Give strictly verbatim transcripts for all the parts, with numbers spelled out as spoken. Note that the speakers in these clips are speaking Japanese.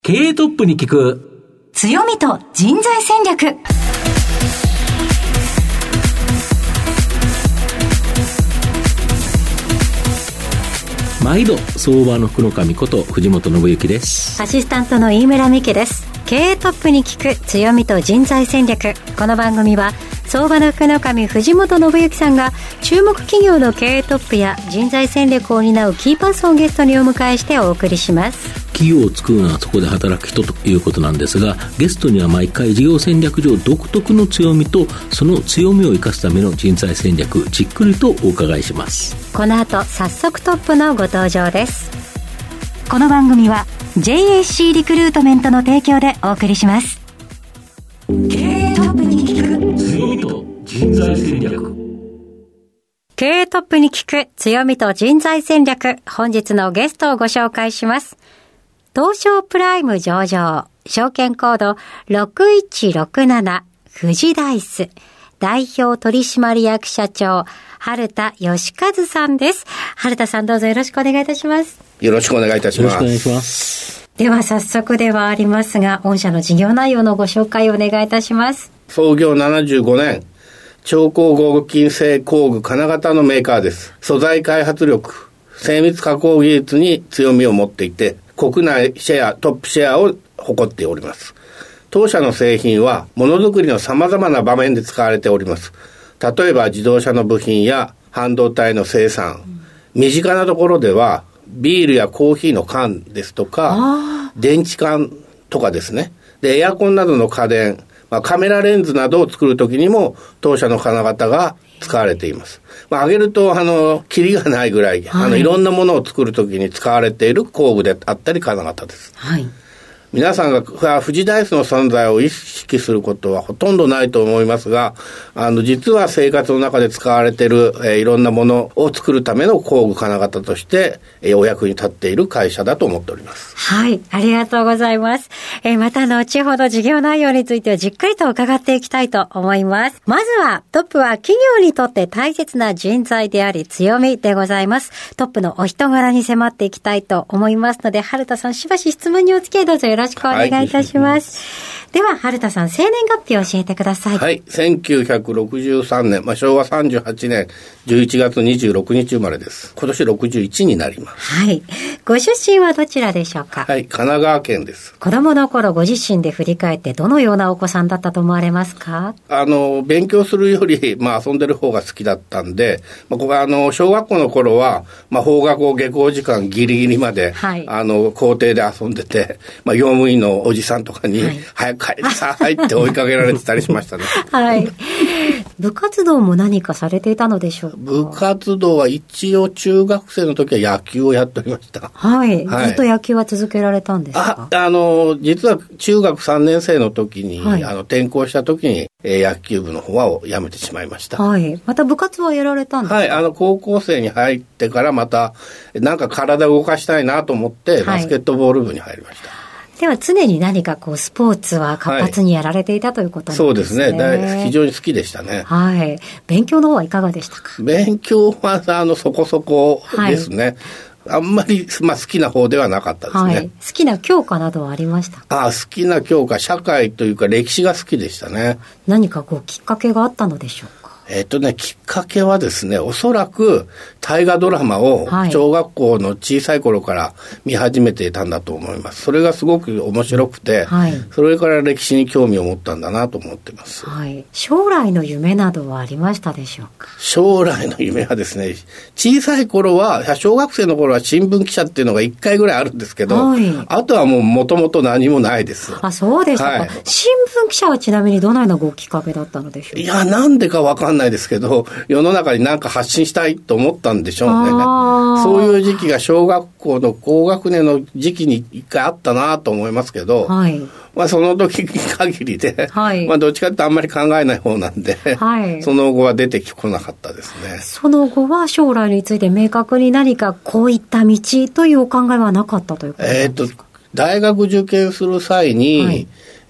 経営トップに聞く強みと人材戦略。 毎度相場の福の神こと藤本信之です。 アシスタントの飯村美希です。経営トップに聞く強みと人材戦略。この番組は相場の福の神藤本信之さんが注目企業の経営トップや人材戦略を担うキーパーソンをゲストにお迎えしてお送りします。 企業を作るのはそこで働く人ということなんですが、ゲストには毎回事業戦略上独特の強みとその強みを生かすための人材戦略、じっくりとお伺いします。 この後早速トップのご登場です。この番組は ジェイエーシー リクルートメントの提供でお送りします。経営トップに聞く強みと人材戦略。 経営トップに聞く強みと人材戦略。本日のゲストをご紹介します。東証プライム上場、証券コードろくいちろくなな富士ダイス代表取締役社長春田義和さんです。春田さん、どうぞよろしくお願いいたします。 よろしくお願いいたします。 よろしくお願いします。 では早速ではありますが、御社の事業内容のご紹介をお願いいたします。 創業ななじゅうごねん、超高合金製工具金型のメーカーです。素材開発力、精密加工技術に強みを持っていて、国内シェア、トップシェアを誇っております。当社の製品はものづくりの様々な場面で使われております。例えば自動車の部品や半導体の生産、うん、身近なところではビールやコーヒーの缶ですとか、電池缶とかですね。で、エアコンなどの家電、まあ、カメラレンズなどを作るときにも当社の金型が使われています。まあ、挙げると、あの、キリがないぐらい、はい、あの、いろんなものを作るときに使われている工具であったり金型です。 はい。 皆さんが富士ダイスの存在を意識することはほとんどないと思いますが、あの、実は生活の中で使われている、えー、いろんなものを作るための工具金型として、えー、お役に立っている会社だと思っております。 はい、ありがとうございます。えー、また後ほど事業内容についてはじっくりと伺っていきたいと思います。まずはトップは企業にとって大切な人材であり強みでございます。トップのお人柄に迫っていきたいと思いますので、春田さんしばし質問にお付き合いどうぞよろしくお願いいたします。はい、では春田さん、生年月日を教えてください。 はい、せんきゅうひゃくろくじゅうさんねん、まあ、しょうわさんじゅうはちねんじゅういちがつにじゅうろくにち生まれです。今年ろくじゅういちになります。 はい。ご出身はどちらでしょうか？ はい、神奈川県です。 子供の頃ご自身で振り返ってどのようなお子さんだったと思われますか？ あの、勉強するより、まあ遊んでる方が好きだったんで、まあ、ここはあの、小学校の頃は、まあ放課後下校時間ギリギリまで、はい、あの、校庭で遊んでて、まあ用務員のおじさんとかに、はい、早く帰りなさいって追いかけられてたりしましたね。 はい。部活動も何かされていたのでしょうか？ 部活動は一応中学生の時は野球をやっておりました。 はい。はい、ずっと野球は続けられたんですか？ あ、あの、実は中学さんねん生の時に、はい、あの、転校した時に、えー、野球部の方はやめてしまいました。 はい。また部活はやられたんですか？ はい。あの、高校生に入ってからまた、なんか体を動かしたいなと思って、バスケットボール部に入りました。はい、 では常に何かこうスポーツは活発にやられていたということなんですね。 そうですね。だ非常に好きでしたね。 はい。勉強の方はいかがでしたか？ 勉強はあのそこそこですね。はい、あんまり、まあ、好きな方ではなかったですね。はい、 好きな教科などはありましたか？ ああ、好きな教科、社会というか歴史が好きでしたね。 何かこうきっかけがあったのでしょうか？ えっとね、きっかけはですね、おそらく大河ドラマを小学校の小さい頃から見始めていたんだと思います。それがすごく面白くて、はい、それから歴史に興味を持ったんだなと思っています。 はい、将来の夢などはありましたでしょうか？ 将来の夢はですね、小さい頃は、小学生の頃は新聞記者っていうのがいっかいぐらいあるんですけど、はい、あとはもう元々何もないです。 あ、そうでしたか。はい、新聞記者はちなみにどのようなごきっかけだったのでしょうか？ いや、なんでかわかんないないですけど、世の中に何か発信したいと思ったんでしょうね。そういう時期が小学校の高学年の時期に一回あったなと思いますけど、はい、まあその時限りで、はい、まあどっちかっていうとあんまり考えない方なんで、はい、その後は出てこなかったですね。 その後は将来について明確に何かこういった道というお考えはなかったということですか？えーと、 大学受験する際に、はい、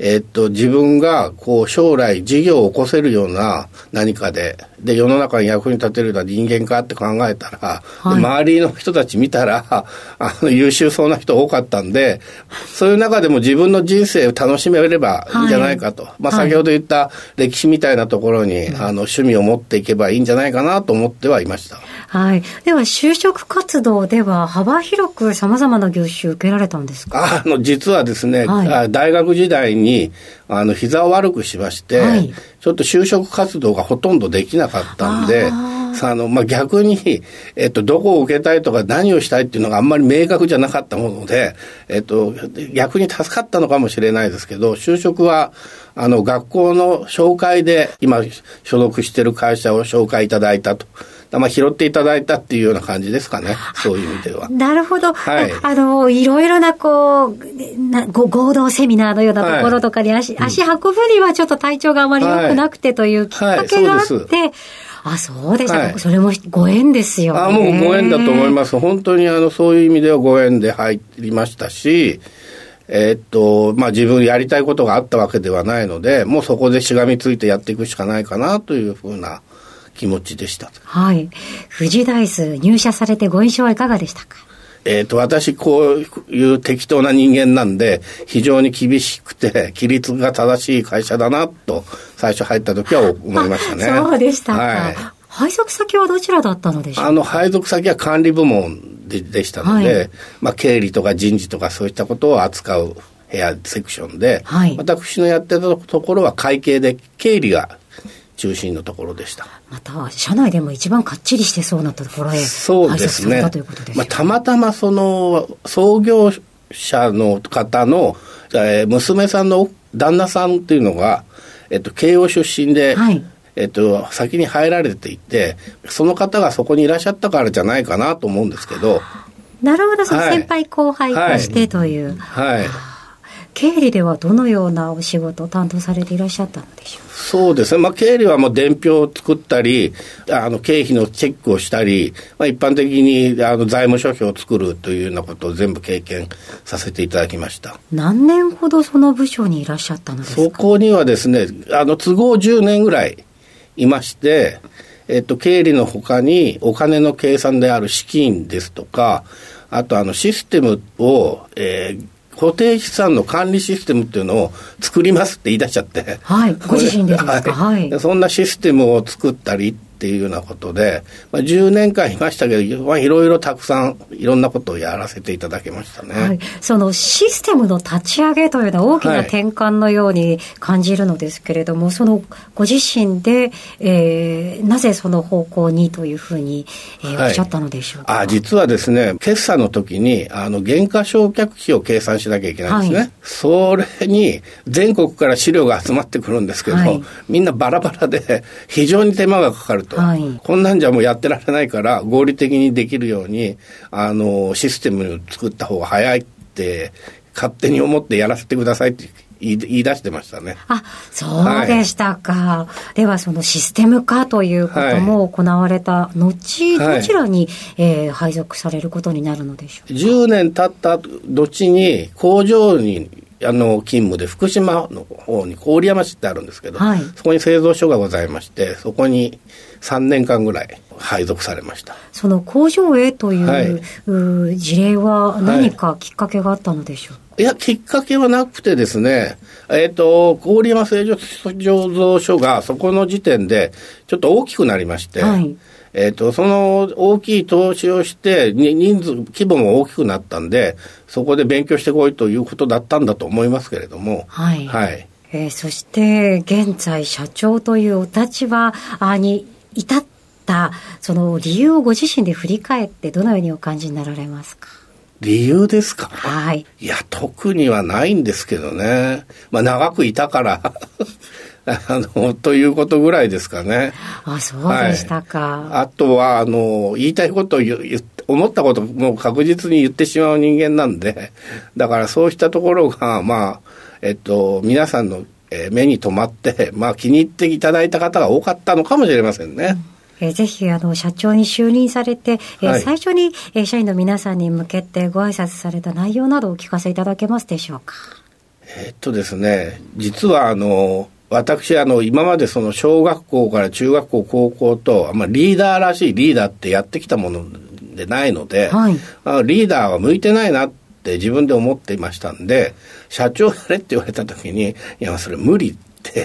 えっと、自分が、こう、将来事業を起こせるような何かで、で、世の中に役に立てるような人間かって考えたら、はい、周りの人たち見たら、あの、優秀そうな人多かったんで、そういう中でも自分の人生を楽しめればいいんじゃないかと。はい、まあ、先ほど言った歴史みたいなところに、はい、あの、趣味を持っていけばいいんじゃないかなと思ってはいました。 はい。では、就職活動では幅広く様々な業種受けられたんですか？ あの、実はですね、はい、大学時代に、あの、膝を悪くしまして、はい、ちょっと就職活動がほとんどできなかったんで、ああの、まあ、逆に、えっと、どこを受けたいとか何をしたいっていうのがあんまり明確じゃなかったもので、えっと、逆に助かったのかもしれないですけど、就職は、あの、学校の紹介で、今、所属している会社を紹介いただいたと。まあ、拾っていただいたっていうような感じですかね。そういう意味では。 なるほど。はい。あの、いろいろな、こう、なご合同セミナーのようなところとかに足、はい、足運ぶにはちょっと体調があまり良くなくてというきっかけがあって、はいはい、あ、そうでしたか、はい。それもご縁ですよね。 あ、もうご縁だと思います。本当にあの、そういう意味ではご縁で入りましたし、えー、っと、まあ、自分やりたいことがあったわけではないので、もうそこでしがみついてやっていくしかないかなというふうな気持ちでした。 はい。富士ダイス入社されてご印象はいかがでしたか？ えっと、私、こういう適当な人間なんで、非常に厳しくて、規律が正しい会社だな、と、最初入った時は思いましたね。 そうでしたか。はい。配属先はどちらだったのでしょうか？ あの、配属先は管理部門で、でしたので、はい、まあ、経理とか人事とかそういったことを扱う部屋、セクションで、はい、私のやってたところは会計で、経理が中心のところでした。 また社内でも一番かっちりしてそうなところへ配属されたということですね。 まあ、たまたまその創業者の方の、えー、娘さんの旦那さんっていうのが、えっと、慶応出身で、はい、えっと、先に入られていて、その方がそこにいらっしゃったからじゃないかなと思うんですけど。 なるほど、その先輩後輩としてという。はい。はい、経理ではどのようなお仕事を担当されていらっしゃったのでしょうか？ そうですね。まあ、経理はもう伝票を作ったり、あの、経費のチェックをしたり、まあ、一般的に、あの、財務諸表を作るというようなことを全部経験させていただきました。 何年ほどその部署にいらっしゃったのですか？ そこにはですね、あの、都合じゅうねんぐらいいまして、えっと、経理の他にお金の計算である資金ですとか、あと、あの、システムを、えー、固定資産の管理システムっていうのを作りますって言い出しちゃって。 はい。ご自身でですか？はい。 そんなシステムを作ったりっていうようなことで、まあ、じゅうねんかんいましたけど、まあ、いろいろたくさんいろんなことをやらせていただきましたね。はい。 そのシステムの立ち上げというのは大きな転換のように感じるのですけれども、はい、そのご自身で、えー、なぜその方向にというふうに、えーはい、おっしゃったのでしょうか？ あ、実はですね、決算の時に、あの、減価償却費を計算しなきゃいけないんですね。はい、それに、全国から資料が集まってくるんですけど、はい、みんなバラバラで、非常に手間がかかると。はい、こんなんじゃもうやってられないから合理的にできるようにあのシステムを作った方が早いって勝手に思ってやらせてくださいって言い、言い出してましたね。 あ、そうでしたか。はい、ではそのシステム化ということも行われた後、はい、どちらに、えー、配属されることになるのでしょうか？ じゅうねん経った後に工場にあの勤務で福島の方に郡山市ってあるんですけど、はい、そこに製造所がございまして、そこにさんねんかんぐらい配属されました。 その工場へという、はい、事例は何かきっかけがあったのでしょうか？ はい、いや、きっかけはなくてですね、えっと、郡山製造所がそこの時点でちょっと大きくなりまして、はい、えっと、その大きい投資をして人数、規模も大きくなったんで、そこで勉強してこいということだったんだと思いますけれども、はい。はい。 えー、そして現在社長というお立場に至ったその理由をご自身で振り返ってどのようにお感じになられますか？ 理由ですか？ はい。 いや、特にはないんですけどね。まあ、長くいたからあのということぐらいですかね。 あ、そうでしたか。 はい、あとはあの言いたいことを言言思ったことも確実に言ってしまう人間なんで、だからそうしたところがまあえっと皆さんの目に留まってまあ気に入っていただいた方が多かったのかもしれませんね。 うん、えぜひあの社長に就任されて、えーはい、最初に、えー、社員の皆さんに向けてご挨拶された内容などをお聞かせいただけますでしょうか？ えー、っとですね、実はあの、私、あの、今までその小学校から中学校、高校と、まあ、リーダーらしいリーダーってやってきたものでないので、はい、あリーダーは向いてないなって自分で思っていましたんで、社長やれって言われた時に、いや、それ無理って、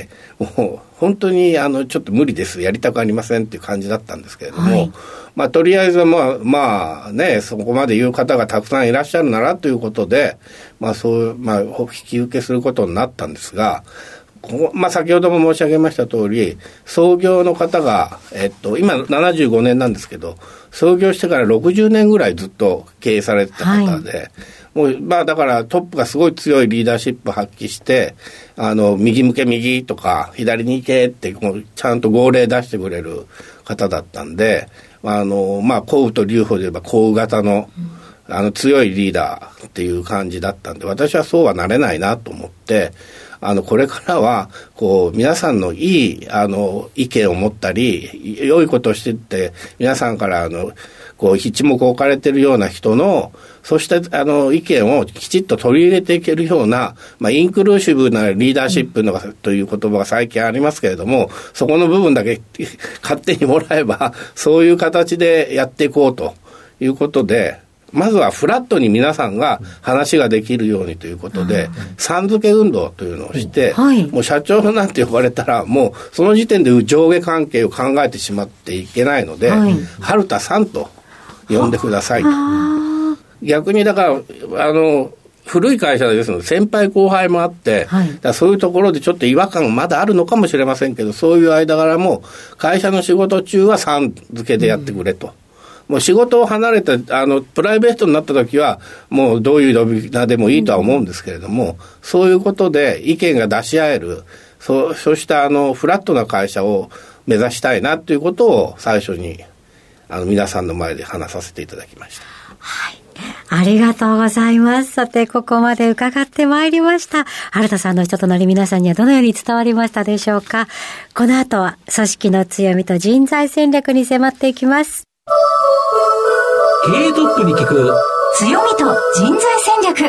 もう本当にあの、ちょっと無理です、やりたくありませんっていう感じだったんですけれども、はい、まあ、とりあえず、まあ、まあね、そこまで言う方がたくさんいらっしゃるならということで、まあ、そう、まあ、引き受けすることになったんですが、まあ、先ほども申し上げました通り、創業の方が、えっと、今ななじゅうごねんなんですけど、創業してからろくじゅうねんぐらいずっと経営されてた方で、はい、もう、まあ、だからトップがすごい強いリーダーシップを発揮して、あの、右向け右とか、左に行けって、もうちゃんと号令出してくれる方だったんで、あの、まあ、降雨と流歩で言えば降雨型の、うん、あの、強いリーダーっていう感じだったんで、私はそうはなれないなと思って、あの、これからは、こう、皆さんのいい、あの、意見を持ったり、良いことをしてって、皆さんから、あの、こう、一目置かれているような人の、そうした、あの、意見をきちっと取り入れていけるような、まあ、インクルーシブなリーダーシップの、うん、という言葉が最近ありますけれども、そこの部分だけ勝手にもらえば、そういう形でやっていこうということで、まずはフラットに皆さんが話ができるようにということで、さん付け運動というのをして、はい、もう社長なんて呼ばれたら、もうその時点で上下関係を考えてしまっていけないので、はい、春田さんと呼んでくださいと。逆にだから、あの、古い会社ですので先輩後輩もあって、はい、だそういうところでちょっと違和感まだあるのかもしれませんけど、そういう間柄も会社の仕事中はさん付けでやってくれと。うん、もう仕事を離れて、あの、プライベートになった時は、もうどういう呼び名でもいいとは思うんですけれども、うん、そういうことで意見が出し合える、そう、そうしたあの、フラットな会社を目指したいなということを最初に、あの、皆さんの前で話させていただきました。 はい。ありがとうございます。さて、ここまで伺ってまいりました。春田さんの人となり皆さんにはどのように伝わりましたでしょうか。この後は、組織の強みと人材戦略に迫っていきます。 経営トップに聞く強みと人材戦略。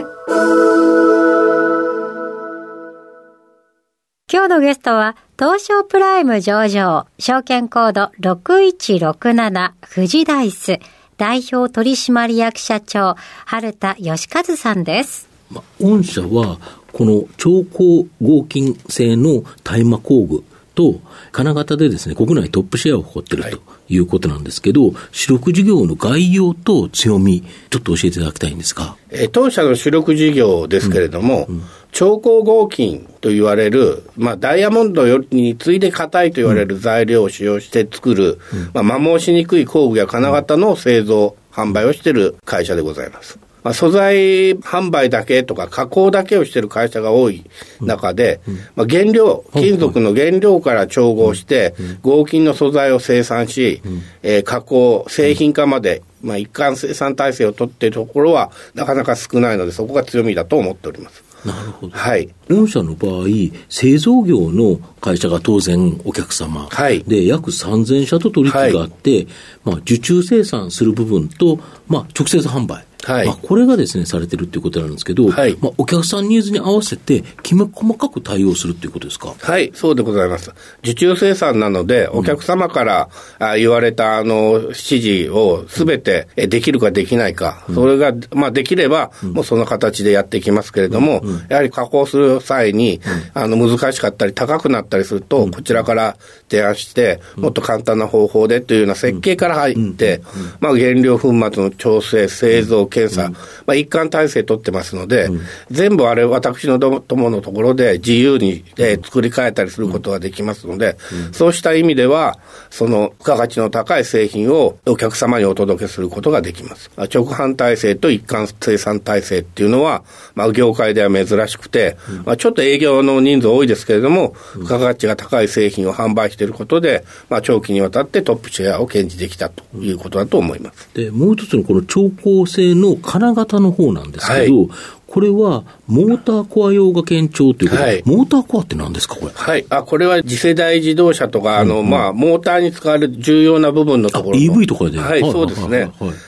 今日のゲストは東証プライム上場証券コードろくいちろくなな富士ダイス代表取締役社長春田義和さんです。 ま、御社はこの超高合金製の大麻工具と金型でですね、国内トップシェアを誇っているということなんですけど、はい、主力事業の概要と強み、ちょっと教えていただきたいんですが。 えー、当社の主力事業ですけれども、うんうん、超高合金と言われる、まあ、ダイヤモンドよりに次いで硬いと言われる材料を使用して作る、うん、まあ、摩耗しにくい工具や金型の製造、販売をしている会社でございます。まあ、素材販売だけとか加工だけをしている会社が多い中で、うんうん、まあ、原料、金属の原料から調合して、合金の素材を生産し、うん、えー、加工、製品化まで、まあ、一貫生産体制を取っているところはなかなか少ないので、そこが強みだと思っております。 なるほど。 はい。 御社の場合、製造業の会社が当然お客様、はい、で約さんぜんしゃと取引があって、はい、まあ、受注生産する部分と、まあ、直接販売、はい、まあ、これがですねされてるっていうことなんですけど、はい、まあ、お客さんニーズに合わせてきめ細かく対応するっていうことですか。 はい、そうでございます。受注生産なので、お客様から、うん、あ言われたあの指示をすべてできるかできないか、うん、それが、まあ、できれば、うん、もうその形でやっていきますけれども、うんうん、やはり加工する際に、うん、あの難しかったり高くなったりすると、うん、こちらから提案して、うん、もっと簡単な方法でというような設計から入って、うんうんうん、まあ、原料粉末の調整、製造、検査、うん、まあ、一貫体制取ってますので、うん、全部あれ私のどものところで自由に、えー、作り変えたりすることができますので、うん、そうした意味ではその付加価値の高い製品をお客様にお届けすることができます。直販体制と一貫生産体制っていうのは、まあ、業界では珍しくて、うん、まあ、ちょっと営業の人数多いですけれども、うん、付加価値が高い製品を販売していることで、まあ、長期にわたってトップシェアを堅持できたということだと思います。 で、もう一つのこの超高性の金型の方なんですけど、はい、これはモーターコア用が堅調ということで、はい、モーターコアって何ですかこれ。 はい、あ、これは次世代自動車とか、あの、うんうん、まあ、モーターに使われる重要な部分のところの。 イーブイ とかで。 はい、そうですね。はいはいはい、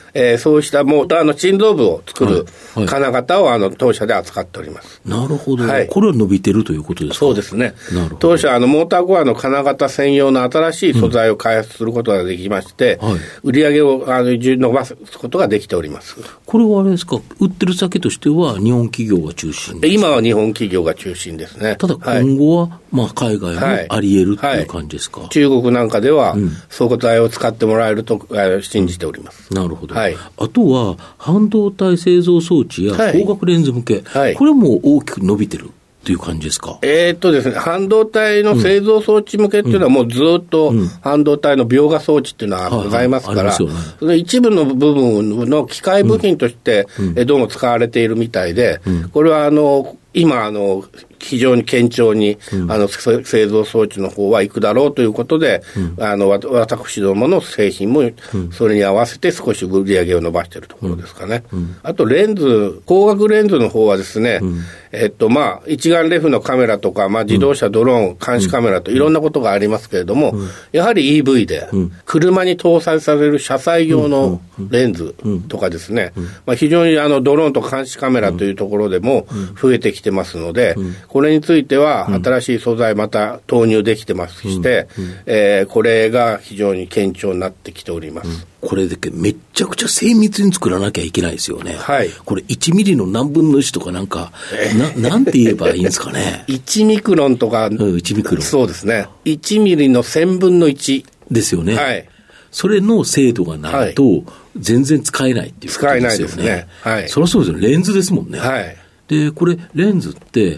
えー、そうしたモーターの心臓部を作る金型をあの当社で扱っております。 なるほど、はい、これは伸びてるということですか。 そうですね。なるほど。当社はあのモーターコアの金型専用の新しい素材を開発することができまして、うんはい、売り上げをあの伸ばすことができております。 これはあれですか、売ってる先としては日本企業が中心ですか。 今は日本企業が中心ですね。 ただ今後は、はい、まあ、海外もあり得るという感じですか。はいはい、 中国なんかでは、うん、素材を使ってもらえると信じております。 なるほど。はい、あとは半導体製造装置や光学レンズ向け、はいはい、これも大きく伸びてるという感じですか。 えーっとですね、半導体の製造装置向けっていうのはもうずっと半導体の描画装置っていうのはございますから、その一部の部分の機械部品としてどうも使われているみたいで、これはあの今あの非常に堅調に、うん、あの製造装置の方は行くだろうということで、うん、あの私どもの製品もそれに合わせて少し売り上げを伸ばしているところですかね。うん、あとレンズ、光学レンズの方はですね、うん、えっとまあ一眼レフのカメラとか、まあ、自動車、ドローン、監視カメラといろんなことがありますけれども、うん、やはり イーブイ で車に搭載される車載用のレンズとかですね、まあ、非常にあのドローンと監視カメラというところでも増えてきてますので、うん、これについては新しい素材また投入できてますして、うんうんえー、これが非常に堅調になってきております。 うん、これだけめっちゃくちゃ精密に作らなきゃいけないですよね。 はい。 これいちミリの何分のいちとかなんか、えー、な, なんて言えばいいんですかね。 いちミクロンとか、 うん、いちミクロン。 そうですね。いちミリのせんぶんのいち。 ですよね。 はい。 それの精度がないと全然使えないっていうことですよね。 使えないですね。はい。 そりゃそうですよね。レンズですもんね。 はい。 で、これ、レンズって、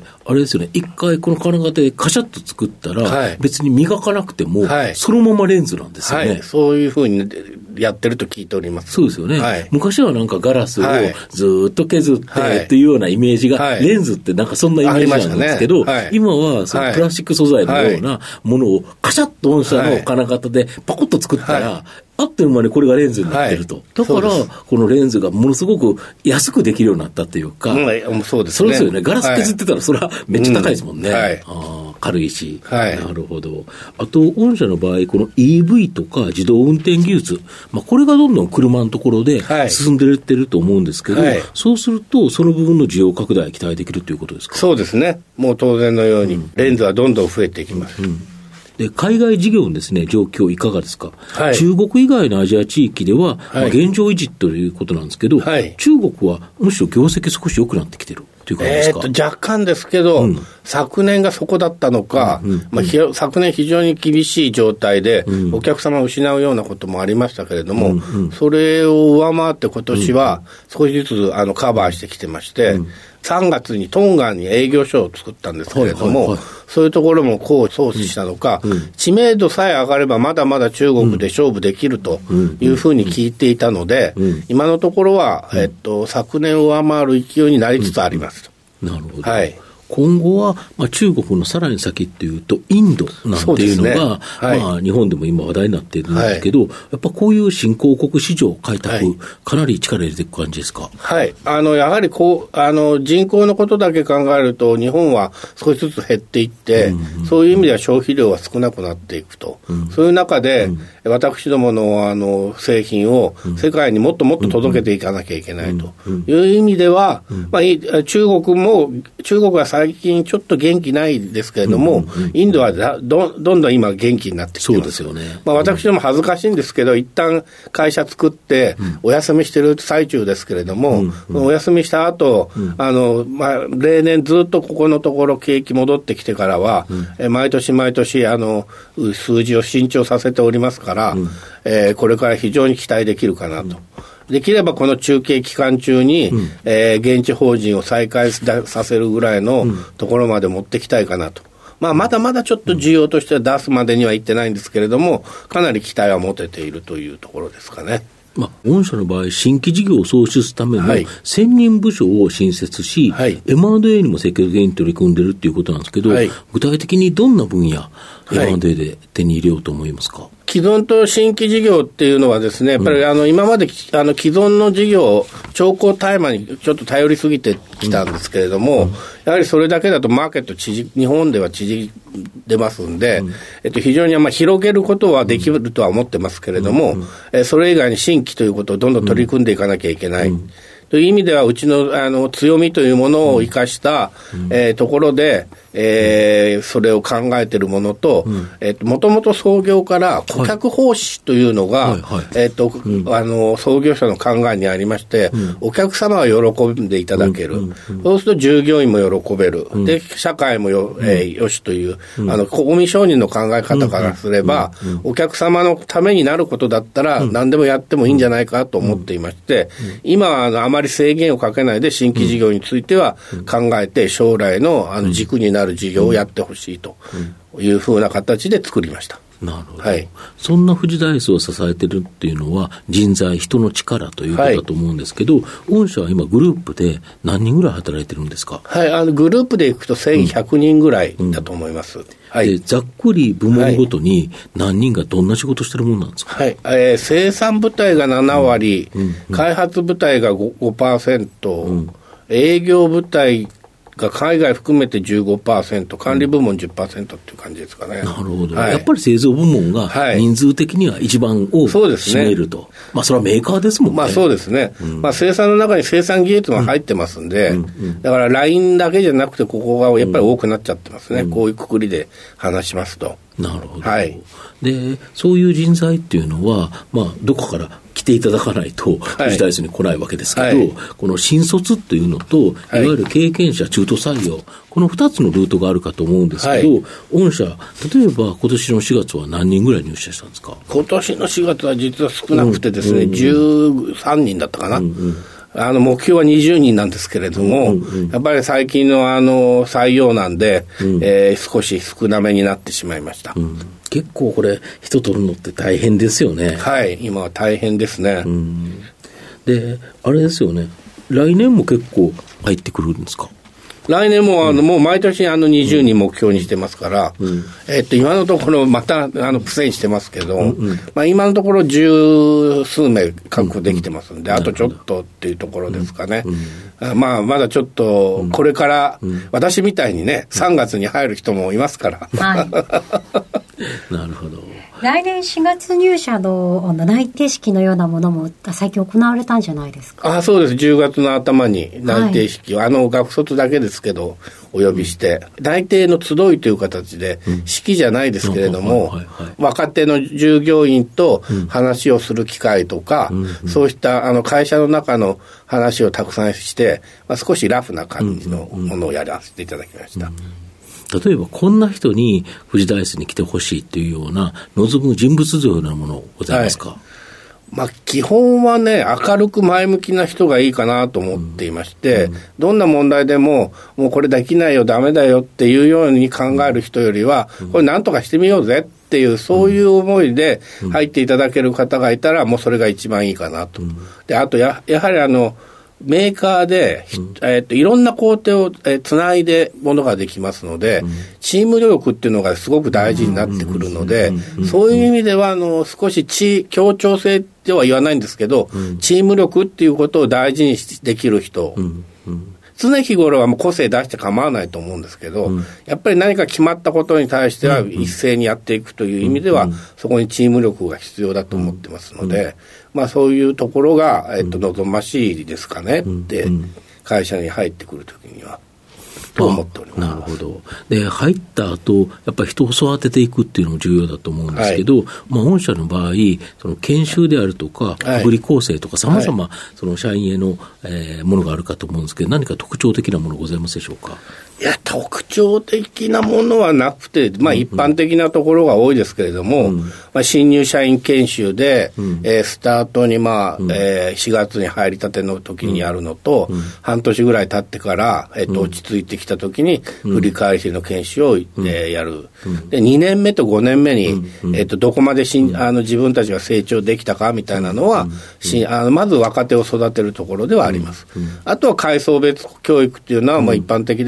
あれですよね、一回この金型でカシャッと作ったら、はい、別に磨かなくても、はい、そのままレンズなんですよね。はい、 そういうふうにやってると聞いております。 そうですよね。はい、昔はなんかガラスをずっと削ってっていうようなイメージが、はい、レンズってなんかそんなイメージなんですけど、ねはい、今はそのプラスチック素材のようなものをカシャッと御社の金型でパコッと作ったら、はいあっという間にこれがレンズになってると、はい、だからこのレンズがものすごく安くできるようになったっていうか、 うん、そうですね。 そうですよね。ガラス削ってたらそれはめっちゃ高いですもんね。 はい、 あ軽いし、 はい、 なるほど。あと御社の場合この イーブイ とか自動運転技術、まあ、これがどんどん車のところで進んでいってると思うんですけど、はい、そうするとその部分の需要拡大期待できるということですか。 そうですね。もう当然のように、うん、レンズはどんどん増えていきます。うんうんで海外事業のですね、状況いかがですか。はい、中国以外のアジア地域では、はいまあ、現状維持ということなんですけど、はい、中国はむしろ業績少し良くなってきてるという感じですか。 えー、と若干ですけど、うん、昨年がそこだったのか、うんうんまあ、昨年非常に厳しい状態で、うん、お客様を失うようなこともありましたけれども、うんうん、それを上回って今年は少しずつあのカバーしてきてまして、うんさんがつにトンガンに営業所を作ったんですけれども、はいはいはい、そういうところも功を奏したのか、うんうん、知名度さえ上がればまだまだ中国で勝負できるというふうに聞いていたので、うんうん、今のところは、えっと、昨年を上回る勢いになりつつありますと。 うんうん、なるほど。はい今後は、まあ、中国のさらに先っていうとインドなんていうのが、ねはいまあ、日本でも今話題になっているんですけど、はい、やっぱこういう新興国市場開拓、はい、かなり力入れていく感じですか。 はいあのやはりこうあの人口のことだけ考えると日本は少しずつ減っていって、うんうん、そういう意味では消費量は少なくなっていくと、うん、そういう中で、うん、私ども の, あの製品を世界にもっともっと届けていかなきゃいけないという意味では、うんうんまあ、中国も中国は最近ちょっと元気ないですけれども、うんうんうん、インドはだ ど, どんどん今元気になってきてます。 そうですよね。 まあ、私ども恥ずかしいんですけど、一旦会社作ってお休みしてる最中ですけれども、うんうん、お休みした後、うん、あのまあ例年ずっとここのところ景気戻ってきてからは、うん、え毎年毎年あの数字を伸長させておりますから、うんえー、これから非常に期待できるかなと。うんできればこの中継期間中に、うんえー、現地法人を再開させるぐらいのところまで持ってきたいかなと、まあ、まだまだちょっと需要としては出すまでにはいってないんですけれどもかなり期待は持てているというところですかね。 まあ、御社の場合新規事業を創出するための専任部署を新設し、はい、エムアンドエー にも積極的に取り組んでいるということなんですけど、はい、具体的にどんな分野 エムアンドエー で手に入れようと思いますか。 既存と新規事業っていうのはですね、やっぱりあの今まであの既存の事業、長江大麻にちょっと頼りすぎてきたんですけれども、うん、やはりそれだけだとマーケット縮日本では縮出ますんで、うん、えっと、非常にまあ広げることはできるとは思ってますけれども、うん、えそれ以外に新規ということをどんどん取り組んでいかなきゃいけない。うん、という意味では、うちの、あの強みというものを生かした、うんえー、ところで、えー、それを考えているものと、うんえー、もともと創業から顧客奉仕というのが、はいはいはい、えーとうん、あの創業者の考えにありまして、うん、お客様は喜んでいただける、うんうんうん、そうすると従業員も喜べる、うん、で社会も よ,、えー、よしという、うん、あの公務商人の考え方からすれば、うんうんうん、お客様のためになることだったら、うん、何でもやってもいいんじゃないかと思っていまして、うんうん、今はあのあまり制限をかけないで新規事業については考えて、将来のあの軸になる事業をやってほしいというふうな形で作りました。 なるほど、はい、そんな富士ダイスを支えてるっていうのは人材、人の力ということだと思うんですけど、はい、御社は今グループで何人ぐらい働いてるんですか？ はい、あのグループでいくとせんひゃくにんぐらいだと思います、うんうんはい、でざっくり部門ごとに何人がどんな仕事してるものなんですか？ はい、えー、生産部隊がななわり、うんうんうん、開発部隊が ごパーセント、うん、営業部隊が海外含めて じゅうごパーセント、管理部門 じゅっパーセント っていう感じですかね。 なるほど、はい、やっぱり製造部門が人数的には一番多く占めると、はい、まあそれはメーカーですもんね。 まあそうですね、うん、まあ生産の中に生産技術が入ってますんで、うんうんうん、だからラインだけじゃなくてここがやっぱり多くなっちゃってますね、うん、こういうくくりで話しますと。 なるほど、はい、でそういう人材っていうのは、まあ、どこから来ていただかないと富士ダイスに来ないわけですけど、はい、この新卒っていうのといわゆる経験者、中途採用、このふたつのルートがあるかと思うんですけど、はい、御社例えば今年のしがつは何人ぐらい入社したんですか？ 今年のしがつは実は少なくてですね、うんうんうん、じゅうさんにんだったかな、うんうんあの目標はにじゅうにんなんですけれども、うんうんうん、やっぱり最近のあの採用なんで、うんえー、少し少なめになってしまいました、うん、 結構これ人取るのって大変ですよね。 はい、今は大変ですね、うん、 であれですよね、来年も結構入ってくるんですか？ 来年もあの、うん、もう毎年あのにじゅうにん目標にしてますから、うん、えっと今のところまたあの苦戦してますけど、うんうんまあ、今のところ十数名確保できてますんで、うんうん、あとちょっとっていうところですかね、うんうん、まあまだちょっとこれから、うん、私みたいにねさんがつに入る人もいますから、はい、 なるほど。 来年しがつ入社 の, の内定式のようなものも最近行われたんじゃないですか？ あ、そうです。じゅうがつの頭に内定式を、はい、あの学卒だけですけどお呼びして、うん、内定の集いという形で、うん、式じゃないですけれども、うんはいはいはい、若手の従業員と話をする機会とか、うん、そうしたあの会社の中の話をたくさんして、まあ、少しラフな感じのものをやらせていただきました、うんうんうん。 例えばこんな人に富士ダイスに来てほしいというような望む人物像のようなものございますか？はい、 まあ、基本はね明るく前向きな人がいいかなと思っていまして、うんうん、どんな問題でももうこれできないよダメだよっていうように考える人よりは、うん、これなんとかしてみようぜっていうそういう思いで入っていただける方がいたらもうそれが一番いいかなと、うん、であと や, やはりあのメーカーで、うんえー、といろんな工程を、えー、つないでものができますので、うん、チーム力っていうのがすごく大事になってくるので、そういう意味ではあの少し地協調性では言わないんですけど、うん、チーム力っていうことを大事にできる人、うんうん、常日頃はもう個性出して構わないと思うんですけど、うん、やっぱり何か決まったことに対しては一斉にやっていくという意味では、うん、そこにチーム力が必要だと思ってますので、うんまあ、そういうところが、えっと、望ましいですかねって、うん、会社に入ってくるときにはと思っております。 なるほど。で入った後やっぱり人を育てていくっていうのも重要だと思うんですけど、はいまあ、御社の場合その研修であるとか福利厚生とかさまざまその社員への、えー、ものがあるかと思うんですけど、何か特徴的なものございますでしょうか？ いや特徴的なものはなくて、まあ、一般的なところが多いですけれども、うんまあ、新入社員研修で、うんえー、スタートに、まあうんえー、しがつに入りたての時にやるのと、うん、半年ぐらい経ってから、えー、と落ち着いてきた時に振り返りの研修を、うんえー、やる、うん、でにねんめとごねんめに、うんえー、とどこまでしんあの自分たちが成長できたかみたいなのは、うんしあのまず若手を育てるところではあります、うんうん、あとは階層別教育っていうのはまあ一般的ですけど、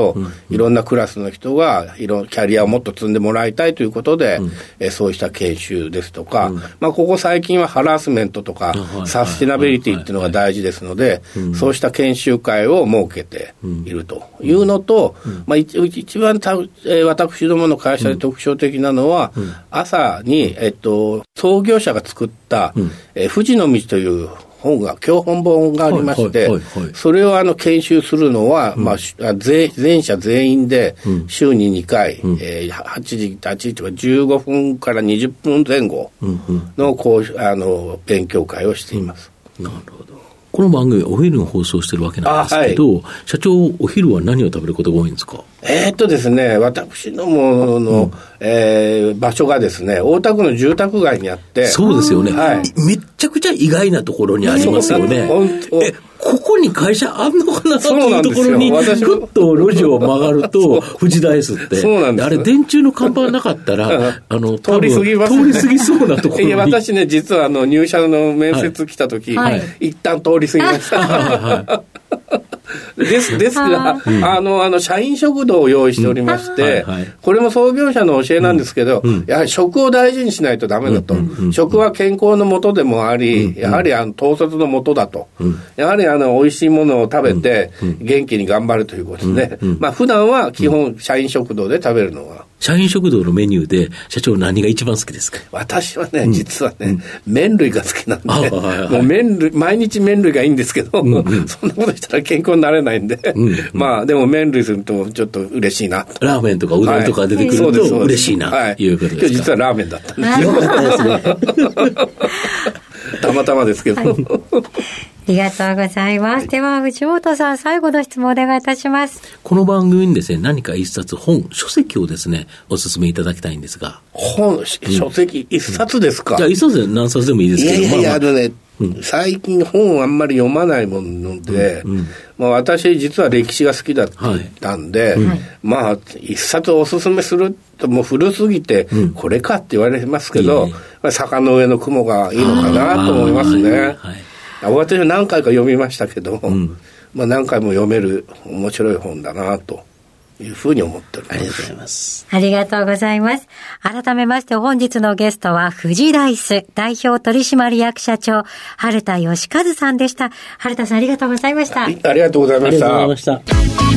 ど、うんうん、いろんなクラスの人がいろキャリアをもっと積んでもらいたいということで、うん、えそうした研修ですとか、うんまあ、ここ最近はハラスメントとか、うん、サスティナビリティっていうのが大事ですので、うん、そうした研修会を設けているというのと、うんまあ、一, 一番た、えー、私どもの会社で特徴的なのは、うん、朝に、えっと、創業者が作った、うんえー、富士の道という本が教本本がありまして、はいはいはいはい、それをあの研修するのは、うんまあ、全, 全社全員で週ににかい、うんえー、はちじ、はちじとかじゅうごふんからにじゅっぷんぜん後のこうあの勉強会をしています、 うん、なるほど。この番組お昼の放送してるわけなんですけど、はい、社長お昼は何を食べることが多いんですか？ えー、っとですね私どもの、うんえー、場所がですね大田区の住宅街にあって。 そうですよね、はい、めっちゃくちゃ意外なところにありますよね。えここに会社あんのかなというところにふっと路地を曲がると藤大スってそうなんです。あれ電柱の看板なかったらあの通り過ぎます、 ね、通り過ぎそうなところに。いや私ね実はあの入社の面接来た時、はい、一旦通り過ぎました、はいですですが、うん、あのあの社員食堂を用意しておりまして、うんはいはい、これも創業者の教えなんですけど、うん、やはり食を大事にしないとダメだと、うんうん、食は健康のもとでもあり、うん、やはりあの統率のもとだと、うん、やはりあの美味しいものを食べて元気に頑張るということで、うんうん、まあ普段は基本社員食堂で食べるのは社員食堂のメニューで社長何が一番好きですか？ 私はね、うん、実はね、うん、麺類が好きなんで、はいはい、もう麺類毎日麺類がいいんですけど、うんうん、そんなことしたら健康になれないんで、うんうん、まあでも麺類するとちょっと嬉しいなと。 ラーメンとかうどんとか出てくると、はい、嬉しいなということですか？ 今日実はラーメンだったんですよ。たまたまですけど。はいありがとうございます。はい、では、藤本さん、最後の質問お願いいたします。 この番組にですね、何か一冊本、書籍をですね、お勧めいただきたいんですが。 本、書籍、一冊ですか？ じゃあ、一冊で何冊でもいいですけど。 いやいやいや、まあまあ、あのね、うん、最近本をあんまり読まないもので、うんうんまあ、私実は歴史が好きだったんで、はいうん、まあ、一冊お勧めするともう古すぎて、うん、これかって言われますけど、いいね、まあ、坂の上の雲がいいのかなと思いますね。はい私は何回か読みましたけど、うんまあ、何回も読める面白い本だなというふうに思っております。 ありがとうございます。 ありがとうございます。改めまして本日のゲストは藤大ス代表取締役社長春田義和さんでした。春田さんありがとうございました。 ありがとうございました。ありがとうございました。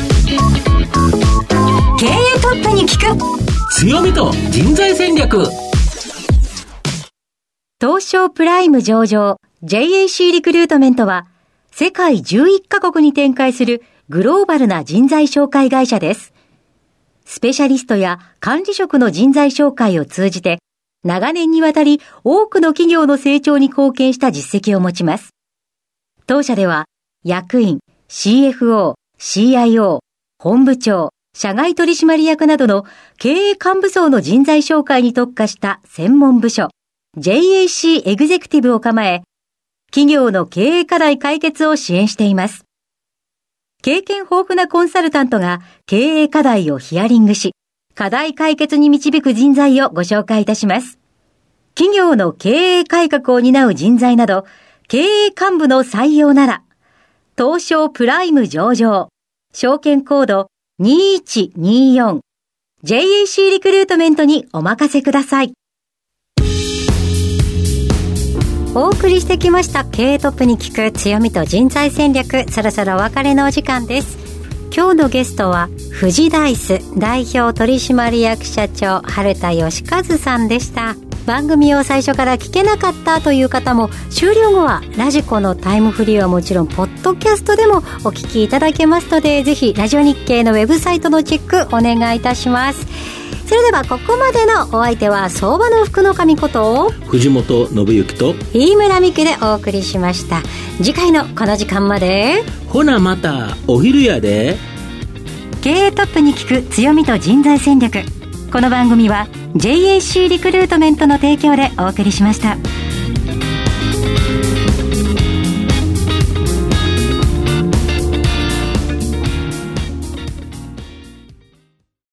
経営トップに聞く強みと人材戦略。 東証プライム上場ジェイエーシー リクルートメントは世界じゅういっカ国に展開するグローバルな人材紹介会社です。スペシャリストや管理職の人材紹介を通じて長年にわたり多くの企業の成長に貢献した実績を持ちます。当社では役員、シーエフオー、シーアイオー、本部長、社外取締役などの経営幹部層の人材紹介に特化した専門部署 ジェイエーシー エグゼクティブを構え企業の経営課題解決を支援しています。経験豊富なコンサルタントが経営課題をヒアリングし、課題解決に導く人材をご紹介いたします。企業の経営改革を担う人材など、経営幹部の採用なら、東証プライム上場、証券コードにいちによん、ジェイエーシー リクルートメントにお任せください。お送りしてきました経営トップに聞く強みと人材戦略、そろそろお別れのお時間です。今日のゲストは藤大ス代表取締役社長春田義和さんでした。番組を最初から聞けなかったという方も終了後はラジコのタイムフリーはもちろんポッドキャストでもお聞きいただけますので、ぜひラジオ日経のウェブサイトのチェックお願いいたします。それではここまでのお相手は相場の福の神こと藤本信之と飯村美久でお送りしました。次回のこの時間までほなまたお昼やで。 経営トップに聞く強みと人材戦略、この番組は ジェイエーシー リクルートメントの提供でお送りしました。